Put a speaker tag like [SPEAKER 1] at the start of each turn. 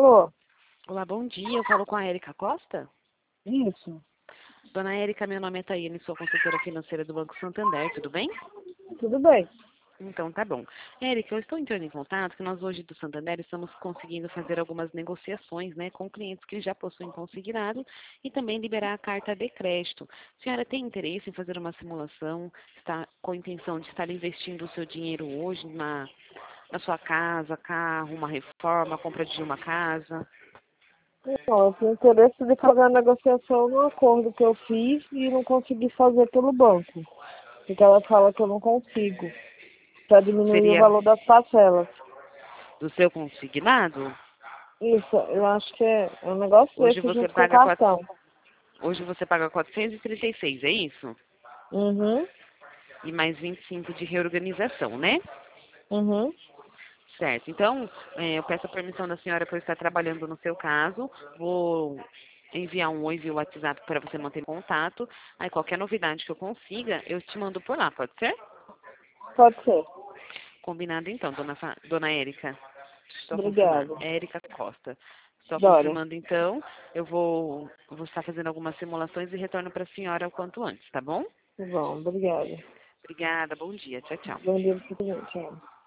[SPEAKER 1] Alô?
[SPEAKER 2] Olá, bom dia. Eu falo com a Érica Costa.
[SPEAKER 1] Isso.
[SPEAKER 2] Dona Érica, meu nome é Taíne, sou consultora financeira do Banco Santander, tudo bem?
[SPEAKER 1] Tudo bem.
[SPEAKER 2] Então, tá bom. Érica, eu estou entrando em contato que nós hoje do Santander estamos conseguindo fazer algumas negociações, né, com clientes que já possuem consignado e também liberar a carta de crédito. A senhora tem interesse em fazer uma simulação? Está com a intenção de estar investindo o seu dinheiro hoje na sua casa, carro, uma reforma, compra de uma casa?
[SPEAKER 1] Não, eu tenho interesse de fazer a negociação no acordo que eu fiz e não consegui fazer pelo banco. Porque ela fala que eu não consigo, para diminuir o
[SPEAKER 2] Seria
[SPEAKER 1] valor das parcelas.
[SPEAKER 2] do seu consignado?
[SPEAKER 1] Isso, eu acho que é um negócio
[SPEAKER 2] Hoje
[SPEAKER 1] desse
[SPEAKER 2] você
[SPEAKER 1] junto com o
[SPEAKER 2] paga
[SPEAKER 1] cartão.
[SPEAKER 2] hoje você paga 436, é isso?
[SPEAKER 1] Uhum,
[SPEAKER 2] E mais 25 de reorganização, né?
[SPEAKER 1] uhum.
[SPEAKER 2] Certo. Então, eu peço a permissão da senhora para eu estar trabalhando no seu caso. Vou enviar um oi via WhatsApp para você manter contato. Aí qualquer novidade que eu consiga, eu te mando por lá, pode ser?
[SPEAKER 1] Pode ser.
[SPEAKER 2] Combinado então, dona Érica. Só confirmar.
[SPEAKER 1] Obrigada.
[SPEAKER 2] Érica Costa. Só
[SPEAKER 1] Dória.
[SPEAKER 2] confirmando então, eu vou estar fazendo algumas simulações e retorno para a senhora o quanto antes, tá bom?
[SPEAKER 1] Tá bom, obrigada.
[SPEAKER 2] Obrigada, bom dia. Tchau, tchau.
[SPEAKER 1] Bom dia para você também. Tchau.